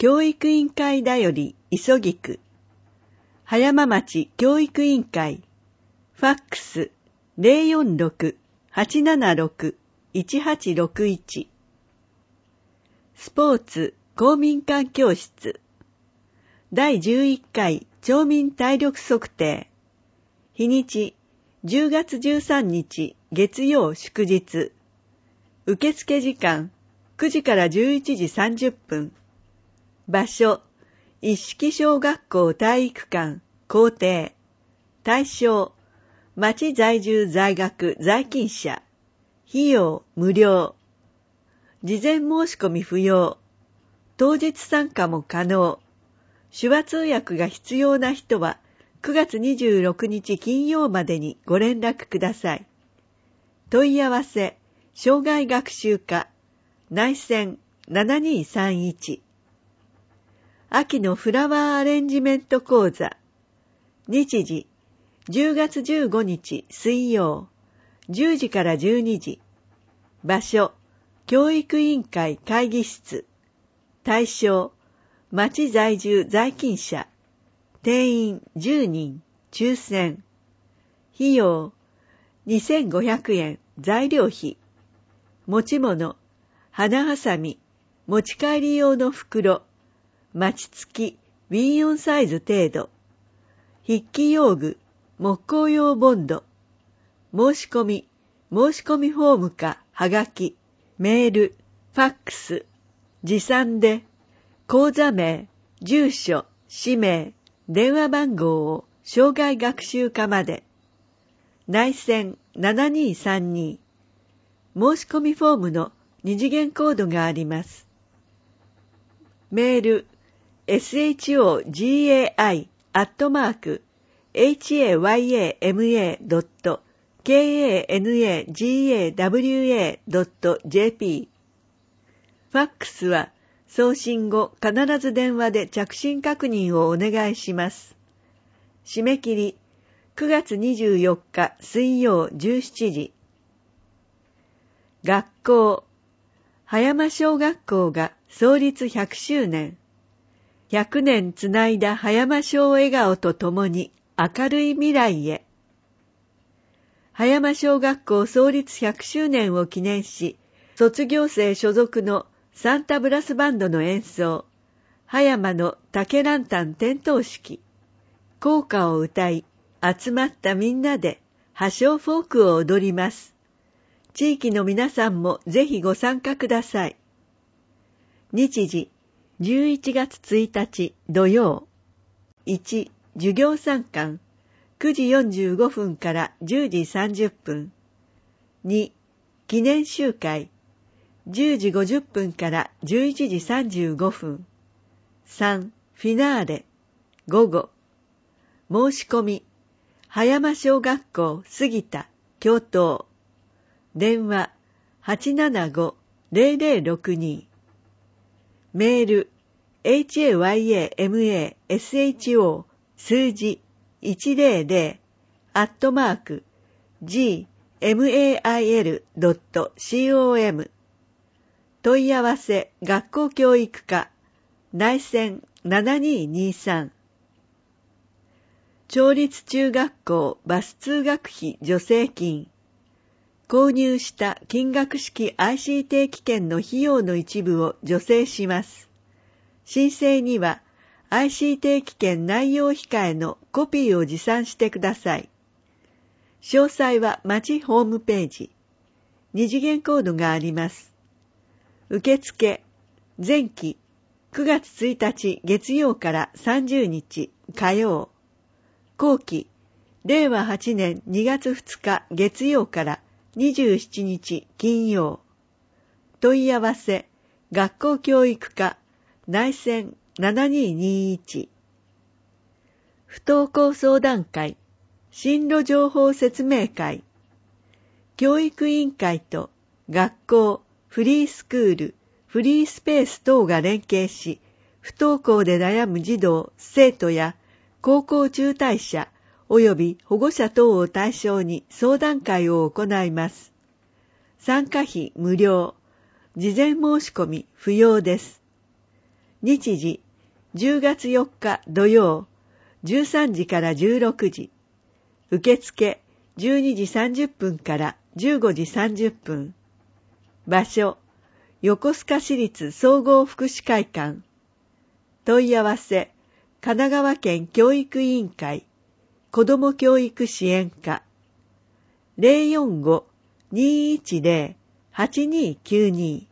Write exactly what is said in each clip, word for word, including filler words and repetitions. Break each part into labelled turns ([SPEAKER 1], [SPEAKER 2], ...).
[SPEAKER 1] 教育委員会だより急ぎく。葉山町教育委員会。ファックス ゼロよんろく はちななろく いちはちろくいち。スポーツ公民館教室。だいじゅういっかい町民体力測定。日にちじゅうがつじゅうさんにち月曜祝日。受付時間くじからじゅういちじさんじゅっぷん。場所一色小学校体育館校庭。対象町在住在学在勤者。費用無料。事前申し込み不要。当日参加も可能。手話通訳が必要な人はくがつにじゅうろくにち金曜までにご連絡ください。問い合わせ障害学習課内線ななにさんいち。秋のフラワーアレンジメント講座。日時じゅうがつじゅうごにち水曜じゅうじからじゅうにじ。場所教育委員会会議室。対象町在住在勤者。定員じゅうにん抽選。費用にせんごひゃくえん材料費。持ち物花はさみ持ち帰り用の袋町付き ビーよん サイズ程度。筆記用具木工用ボンド。申し込み申し込みフォームかはがきメールファックス持参で講座名住所氏名電話番号を障害学習課まで。内線ななにさんに。申し込みフォームの二次元コードがあります。メール エスエイチオージーエーアイ アットマーク エイチエーワイエーエムエー ドット ケーエーエヌエージーエーダブリューエー ドット ジェーピー。ファックスは送信後必ず電話で着信確認をお願いします。締め切りくがつにじゅうよっか水曜じゅうしちじ。学校葉山小学校が創立ひゃくしゅうねん。ひゃくねんつないだ葉山小笑顔とともに明るい未来へ。葉山小学校創立ひゃくしゅうねんを記念し、卒業生所属のサンタブラスバンドの演奏、葉山の竹ランタン点灯式、校歌を歌い、集まったみんなで葉小フォークを踊ります。地域の皆さんもぜひご参加ください。日時、じゅういちがつついたち土曜。いち、授業参観、くじよんじゅうごふんからじゅうじさんじゅっぷん。に、記念集会、じゅうじごじゅっぷんからじゅういちじさんじゅうごふん。さん、フィナーレ、午後。申し込み、葉山小学校杉田、教頭。電話、はちななご ゼロゼロろくに。メール、エイチエーワイエーエムエーエスエイチオー 数字いちぜろぜろアットマーク ジーエムエーアイエルドットコム。問い合わせ学校教育課内線ななににさん。町立中学校バス通学費助成金。購入した金額式 アイシー 定期券の費用の一部を助成します。申請には アイシー 定期券内容控えのコピーを持参してください。詳細は町ホームページ。二次元コードがあります。受付、前期くがつついたち月曜からさんじゅうにち火曜。後期、れいわはちねんにがつふつか月曜からにじゅうしちにち金曜。問い合わせ、学校教育課内線ななににいち。不登校相談会、進路情報説明会。教育委員会と学校、フリースクール、フリースペース等が連携し、不登校で悩む児童、生徒や高校中退者及び保護者等を対象に相談会を行います。参加費無料、事前申し込み不要です。 日時、じゅうがつよっか土曜、じゅうさんじからじゅうろくじ。受付、じゅうにじさんじゅっぷんからじゅうごじさんじゅっぷん。場所、横須賀市立総合福祉会館。問い合わせ、神奈川県教育委員会、子ども教育支援課。ゼロよんご にーいちゼロ はちにーきゅうに。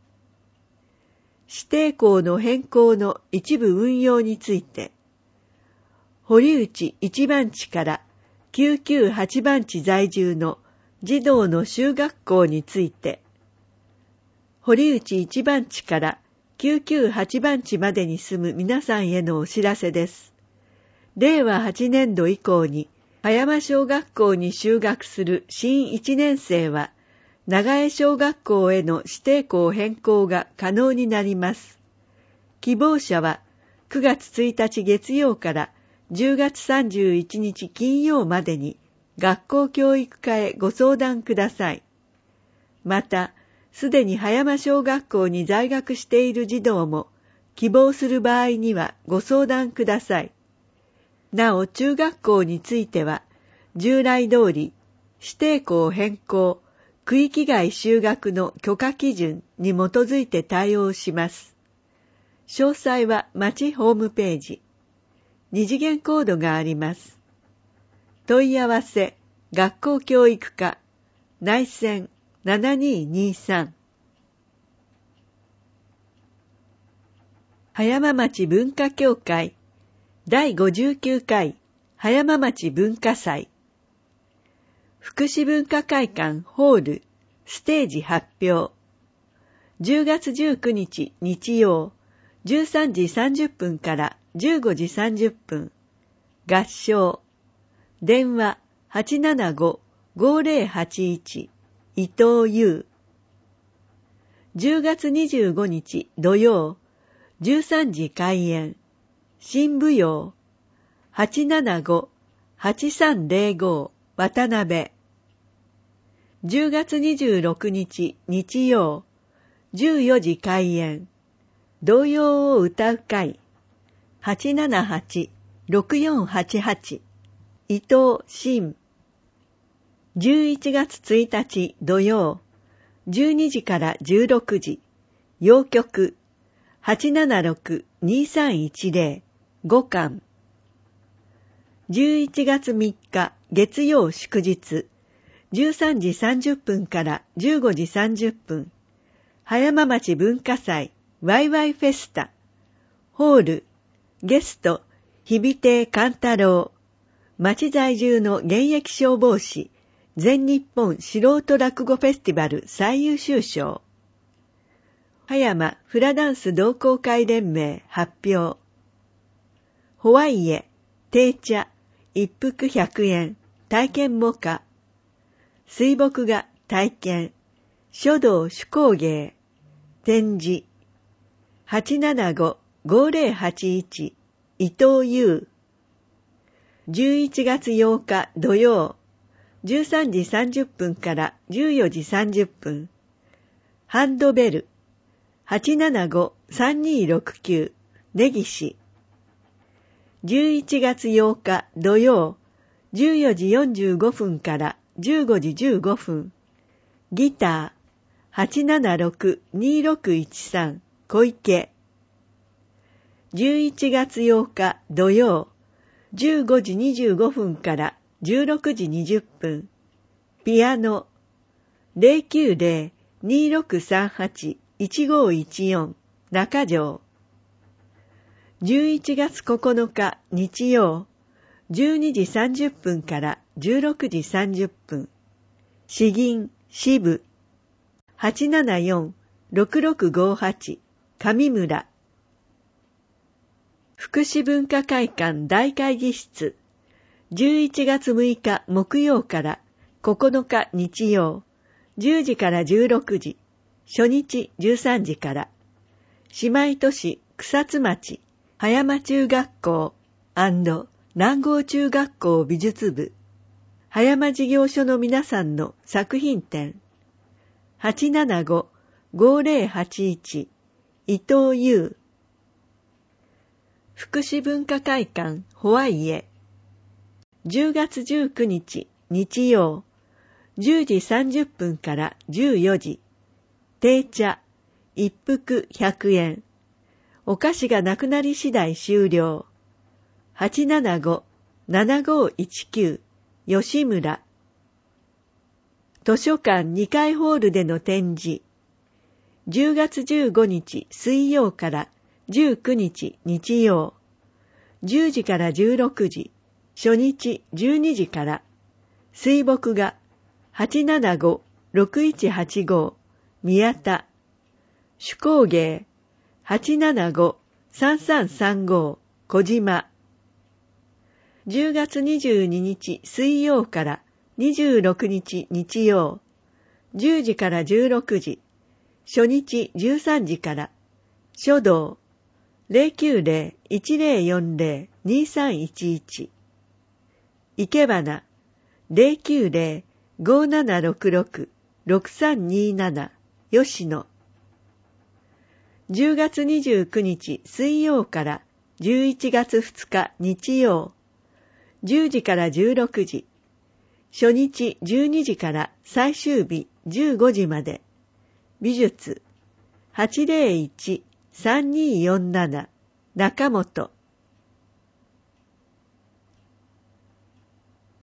[SPEAKER 1] 指定校の変更の一部運用について、堀内いち番地からきゅうきゅうはち番地在住の児童の就学校について、堀内いち番地からきゅうきゅうはち番地までに住む皆さんへのお知らせです。れいわはちねんど以降に葉山小学校に就学する新いちねん生は、長江小学校への指定校変更が可能になります。希望者はくがつついたち月曜からじゅうがつさんじゅういちにち金曜までに学校教育課へご相談ください。また、すでに葉山小学校に在学している児童も希望する場合にはご相談ください。なお、中学校については、従来通り指定校変更、区域外就学の許可基準に基づいて対応します。詳細は町ホームページ。二次元コードがあります。問い合わせ、学校教育課、内線ななにーにーさん。葉山町文化協会だいごじゅうきゅうかい葉山町文化祭。福祉文化会館ホールステージ発表。じゅうがつじゅうくにち日曜、じゅうさんじさんじゅっぷんからじゅうごじさんじゅっぷん。合唱。電話 はちななご ごゼロはちいち 伊藤優。じゅうがつにじゅうごにち土曜、じゅうさんじ開演。新舞踊 はちななご はちさんゼロご 渡辺。じゅうがつにじゅうろくにち日曜、じゅうよじ開演。童謡を歌う会 はちななはち ろくよんはちはち 伊藤真。じゅういちがつついたち土曜、じゅうにじからじゅうろくじ、謡曲 はちななろく にさんいちゼロ ごかん。じゅういちがつみっか月曜祝日、じゅうさんじさんじゅっぷんからじゅうごじさんじゅっぷん、葉山町文化祭ワイワイフェスタ、ホール、ゲスト、日比亭勘太郎、町在住の現役消防士、全日本素人落語フェスティバル最優秀賞。葉山フラダンス同好会連盟発表。ホワイエ、定茶、一服ひゃくえん、体験模下。水墨画体験、書道手工芸、展示。はちななご ごゼロはちいち 伊藤優。じゅういちがつようか土曜、じゅうさんじさんじゅっぷんからじゅうよじさんじゅっぷん。ハンドベル はちななご さんにーろくきゅう 根岸。じゅういちがつようか土曜、じゅうよじよんじゅうごふんからじゅうごじじゅうごふん。ギター はちななろく にーろくいちさん 小池。じゅういちがつようか土曜、じゅうごじにじゅうごふんからじゅうろくじにじゅっぷん。ピアノ ゼロきゅうゼロ にーろくさんはち いちごいちよん 中条。じゅういちがつここのか日曜、じゅうにじさんじゅっぷんからじゅうろくじさんじゅっぷん。詩吟支部 はちななよん ろくろくごはち 上村。福祉文化会館大会議室、じゅういちがつむいか木曜からここのか日曜、じゅうじからじゅうろくじ、初日じゅうさんじから、姉妹都市草津町葉山中学校&南郷中学校美術部、葉山事業所の皆さんの作品展、はちななご ごゼロはちいち 伊藤優。 福祉文化会館ホワイエ。じゅうがつじゅうくにち日曜、じゅうじさんじゅっぷんからじゅうよじ。定茶、一服ひゃくえん。お菓子がなくなり次第終了。はちななご ななごいちきゅう吉村。図書館にかいホールでの展示。じゅうがつじゅうごにち水曜からじゅうくにち日曜。じゅうじからじゅうろくじ、初日じゅうにじから。水墨画はちななご ろくいちはちご宮田。手工芸はちななご さんさんさんご小島。じゅうがつにじゅうににち水曜からにじゅうろくにち日曜。じゅうじからじゅうろくじ、初日じゅうさんじから。書道 ゼロきゅうゼロ いちゼロよんゼロ にさんいちいち。いけばな ゼロきゅうゼロ ごななろくろく ろくさんになな 吉野。じゅうがつにじゅうくにち水曜からじゅういちがつふつか日曜。じゅうじからじゅうろくじ、初日じゅうにじから最終日じゅうごじまで。美術 はちゼロいち さんにーよんなな 中本。